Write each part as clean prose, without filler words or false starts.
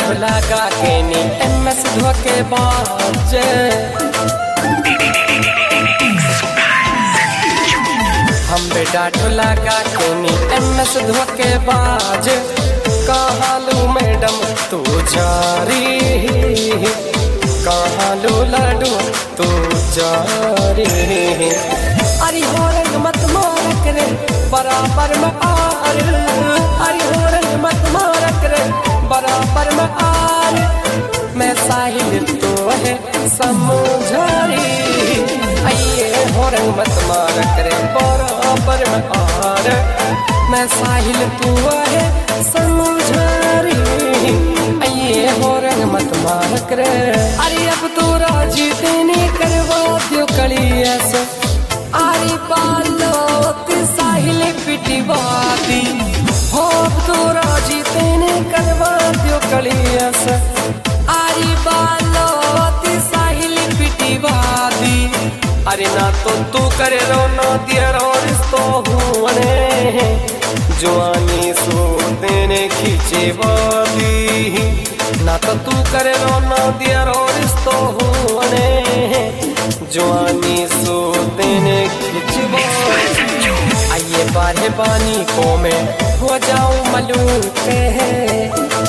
लगा के नी MS धोखेबाज। हम डांट लगा के नी MS धोखेबाज। कहाँ लू मैडम तू जारी, कहाँ लू लड्डू तू जारी। अरे हो रंग मत मार करे बराबर में आर, अरे हो रंग मत मार करे बराबर में आर। मैं साहिल तो है समझारी, आइए हो रंग मत मार करे बराबर में आर। मैं साहिल तू है समझारी, आइए हो रंग मत मार करे। अरे अब तो राजी तेने करवा दियो कली ऐसे, आरी बालो साहिल पिटिवादी। हो अब तो राजी तेने करवा दियो कली ऐसे, आरी बालो साहिल पिटिवादी। अरे ना तो तू करे रो ना दिया रो रिश्तो हुए, जवानी सो तेने खींचे वादी। ना तो तू करे रो ना दिया रो रिश्तो हुए, जवानी सो तेने खींचे वादी। आइए बारे पानी को मैं हो जाऊं मलूक है,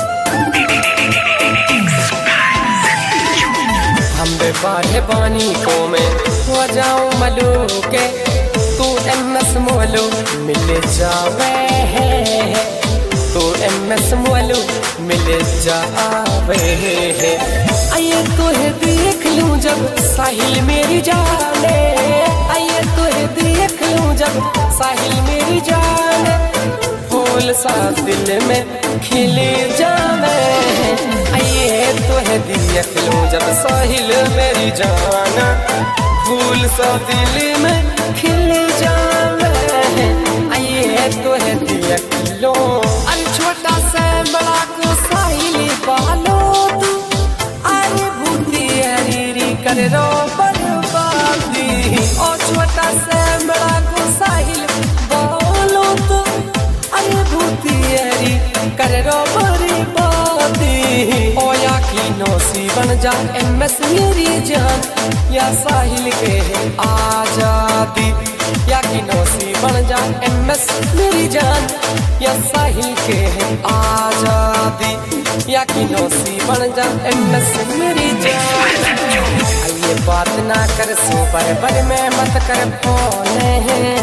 हम बारे पानी को मैं हो जाऊं मलूक। तू MS मोलू मिल जावे है, तू MS मोलू मिल जावे है। आइए तुहे देख लूं जब साहिल मेरी जाने, आइए तुहे देख लूं जब साहिल मेरी जाने। फूल सा दिल में खिले जावे, आइए तुहे देख लूं जब साहिल मेरी जाना। फूल सा दिल में खिले जावे, आइए तुहे देख लो। अरे छोटा सा बड़ा को साहिल पालो तू, अरे भूती हरीरी कर रो बर्बादी। और छोटा सा बड़ा को साहिल बोलो तू, अरे भूती हरी कर रो बर्बादी। ओ या की नौसी बन जा MS मेरी जान, या साहिल के है आजादी। या की नौसी बन जा MS मेरी जान, या साहिल के है आजादी। या की नौसी बन जा MS मेरी जान। आइए बात ना कर सो बर में मत कर फोन है,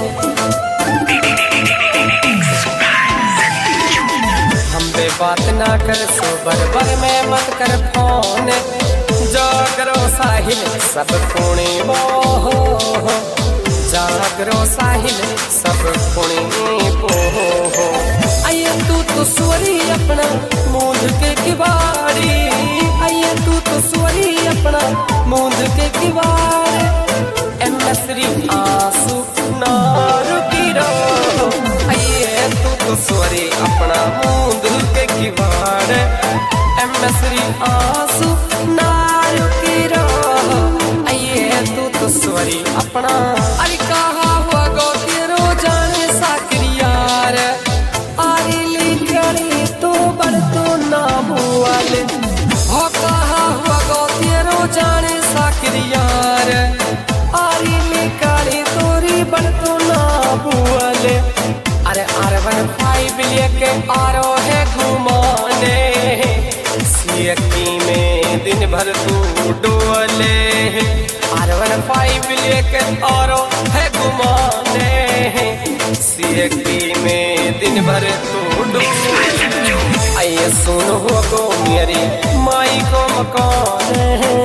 हम बे बात ना कर सो बर में मत कर फोन। जागरो साहिल सब पुणे बो, जागरो साहिल सब पुणे बो। आइए तू तो स्वरी अपना मूंद के किवाड़ी, आइए तू तो स्वरी अपना मूंद के किवाड़। MS आंसू नार गिरो, आइए तू तो स्वरी अपना मूंद के किवाड़। MS आंसू नार गिरो, आइए तू तो स्वरी अपना। अरे कहा हुआ गो तेरो जाने साकरियार, आरे लिखड़ी तो बड़ तो नाम वाले। हो कहा हुआ गो तेरो जाने साकरियार, आरे लिखड़ी तोरी बड़ तो नाम वाले। अरे R15 लेके आरो है घुमाने, सियकी में दिन भर तू डोले। R15 लेके आरो है घुमाने, सियकी में दिन भर तू डोले। आइए सुनो गो मेरी माई को मकान है,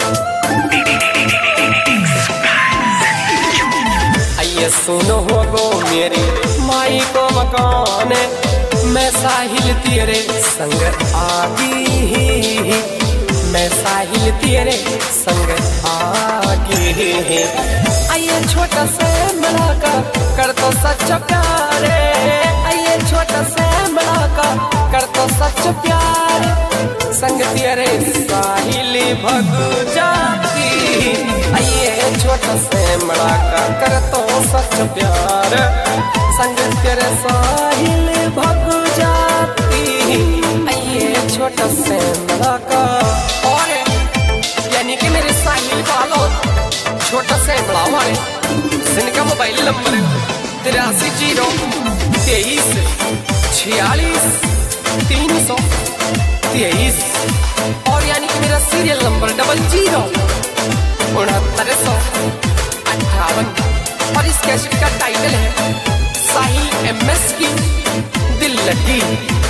आइए सुनो गो मेरी माई को मकान। मैं साहिल तेरे संग आगी, मैं साहिल तेरे संग आगे। आइए छोटा सा बड़ा का कर तो सच प्यारे, आइए छोटा सा बड़ा का कर तो सच प्यार। संग तेरे साहिल भग जाती, आइए छोटा सा बड़ा का कर तो सच प्यार। संग तेरे साहिल भग जाती, आइए छोटा सा हमारे जिनका मोबाइल नंबर 83 0 46 323 और यानी कि मेरा सीरियल नंबर 00 6958 और इस कैसेट का टाइटल है साहिल MS की दिल लगी।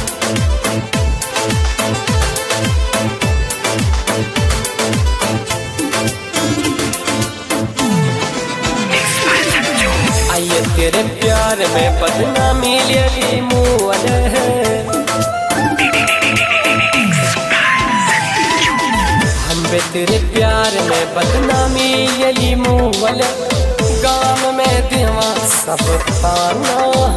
आइए तेरे प्यार में बदनामी ले ली मुअल है, हम बे तेरे प्यार में बदनामी ले ली मुअल। गाँव में देवा सब ताना,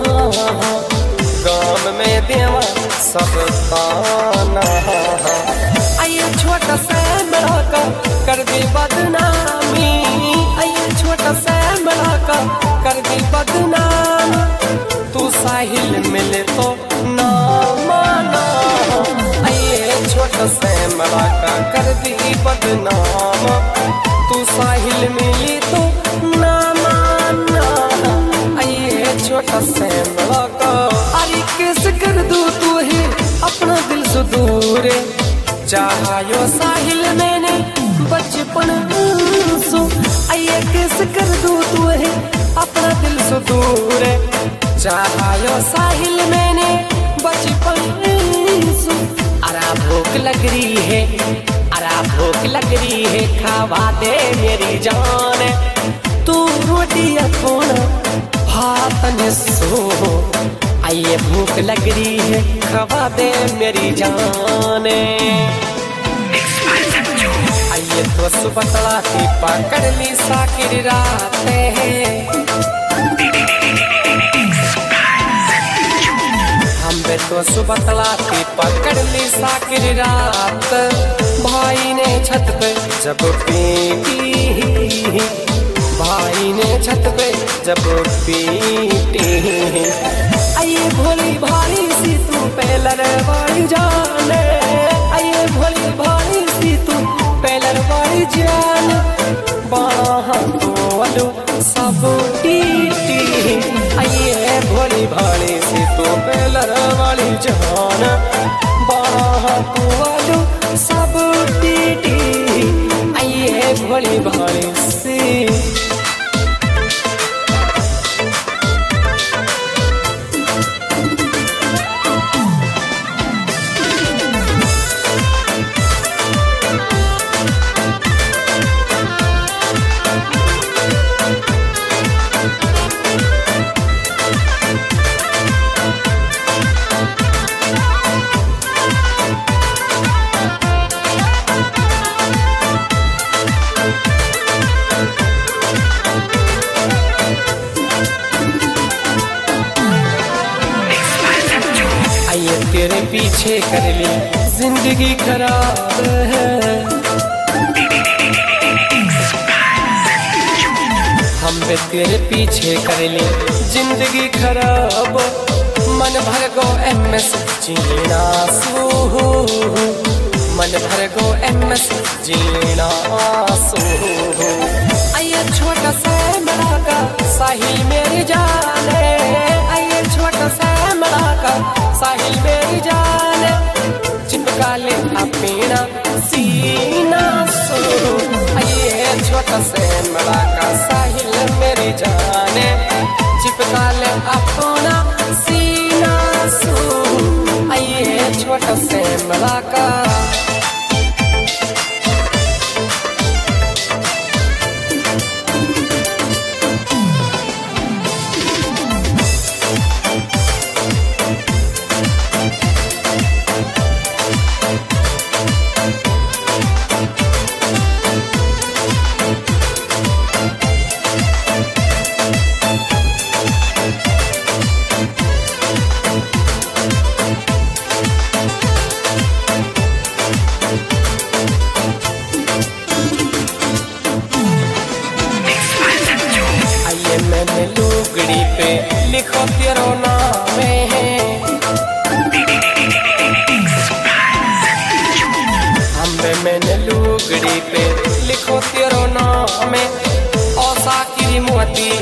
गाँव में देवा सब ताना। आइए छोटा सा बड़ा का कर दे बदनामी, आइए छोटा सा बड़ा का कर दी बदनाम। तू साहिल मिले तो ना माना, आइए छोटा सा बड़ा का कर दी बदनाम। तू साहिल मिली तो ना माना, आइए छोटा सा बड़ा का। अरे कैसे कर दूं तू है अपना दिल से दूर, चाहो साहिल मैंने बचपन सो। आइए कैसे कर दूं तू है अपना दिल से दूर, चाहो साहिल मैंने बचपन सो। अरा भूख लग रही है, अरा भूख लग रही है, खावा दे मेरी जान। तू रोटी अपना हाथ में सो, आइए भूख लग रही है, खावा दे मेरी जान। आइए तो सुबह तला की पकड़ ली साकिर रात है, हम बे तो सुबह तला की पकड़ ली साकिर रात। भाई ने छत पे जब पीटी, भाई ने छत पे जब पीटी। आइए भोली भारी सी तू पहलर वाली जाने, आइए भोली भारी सी तू पहलर वाली जान। बाहा तो अलू सब टीटी, आइए भोली भारी सी तू पहलर वाली जान। बाहा तो अलू सब टीटी, आइए भोली भारी सी। तेरे पीछे कर ली जिंदगी खराब है, हम भी तेरे पीछे कर ली जिंदगी खराब। मन भर गो MS जीना सू, मन भर गो MS जीना सू। आइए छोटा सा बड़ा का साहिल मेरी जाने, आइए छोटा सा बड़ा का साहिल मेरी जान। चिपका ले अपना सीना सो, आइए छोटा सा बड़ा का साहिल मेरी जान। चिपका ले अपना सीना सो, आइए छोटा सा बड़ा का।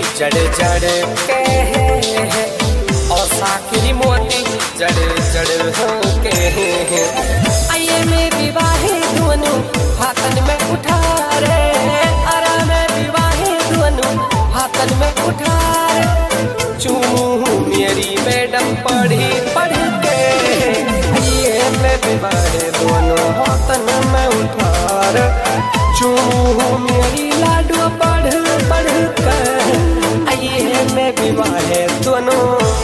जड़ जड़ के है और साखी मोती जड़ जड़ हो के है। आइए में विवाहे दोनों हाथन में उठा रे, अरा में विवाहे दोनों हाथन में उठा रे। चूमू मेरी मैडम पढ़ी पढ़ के, आइए में विवाहे दोनों हाथन में उठा रे। चूमू मेरी लाडू पढ़ पढ़ कर, आइए में विवाहे दोनों।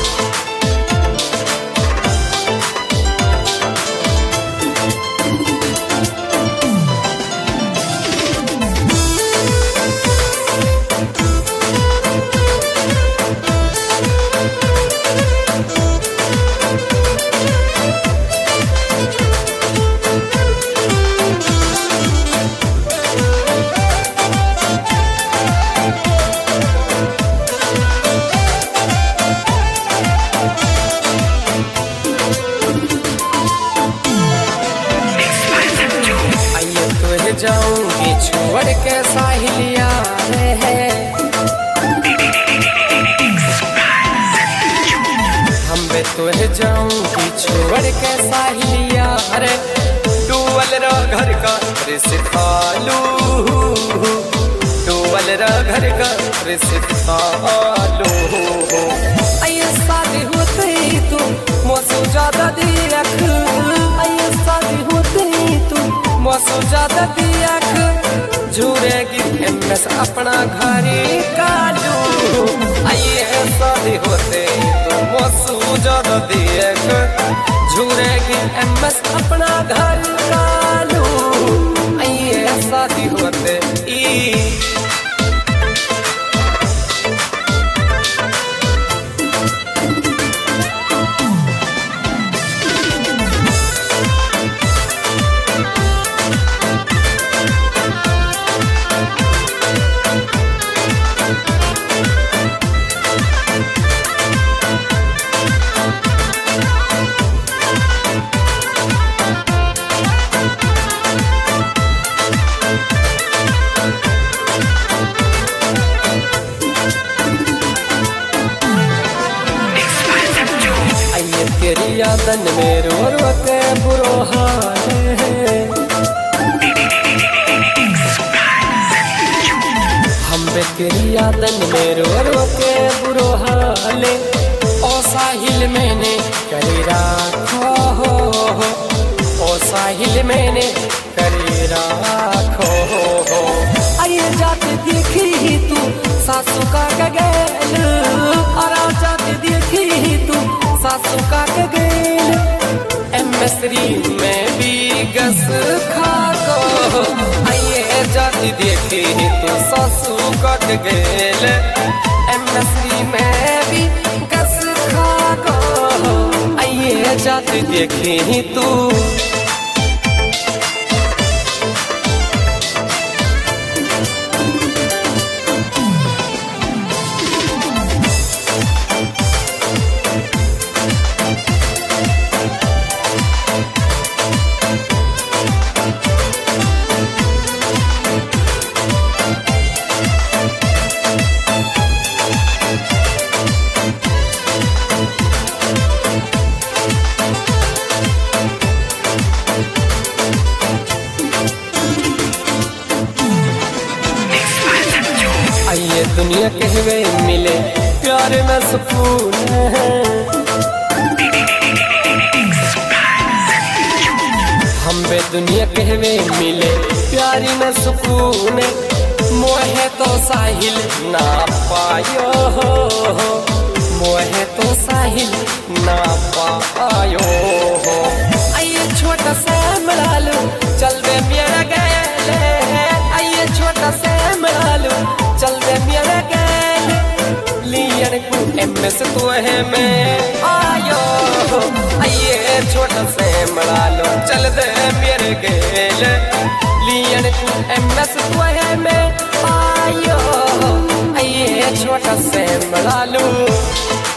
जाऊंगी छोड़ के साहिलिया रे, हम बे तुहे जाऊंगी छोड़ के साहिलिया रे। डूबल रा घर का रिश्तालू, डूबल रा घर का रिश्तालू। आइए शादी होते ही तू मौसू ज्यादा देख, आइए शादी होते ही तू मौसू ज्यादा देख। झूरेगी एमएस अपना घरे कालू, आइए शादी होते तो मौसू ज्यादा देख। झूरेगी एमएस अपना घर कालू, आइए शादी होते तेरी यादन में रो रो के बुरो हाल है। हम बे तेरी यादन में रो रो के बुरो हाल। ओ साहिल मैंने करे राखो हो, ओ साहिल मैंने करे राखो हो। आइए जाते देखी ही तू सासू का गगैल, और जाते देखी ही तू सासू का गगैल। एमएसरी में भी गस खा को, आइए जाती देखी तू सासू का गगैल। एमएसरी में भी गस खा को, आइए जाती देखी तू। आइए दुनिया कहवे मिले प्यार में सुकून है। हम बे दुनिया कहवे मिले प्यारी में सुकून। मोहे तो साहिल ना पायो हो, मोहे तो साहिल ना पायो हो। आइए छोटा सा मिला लो चल बे मेरा गैल, आइए छोटा सा मिला लो चल बे मेरा गैल। लियन को एमएस तो है मैं आयो, आइए छोटा सा मिला लो चल दे मेरे गैल। लियन को एमएस तो है मैं आयो, आइए छोटा सा मिला लो।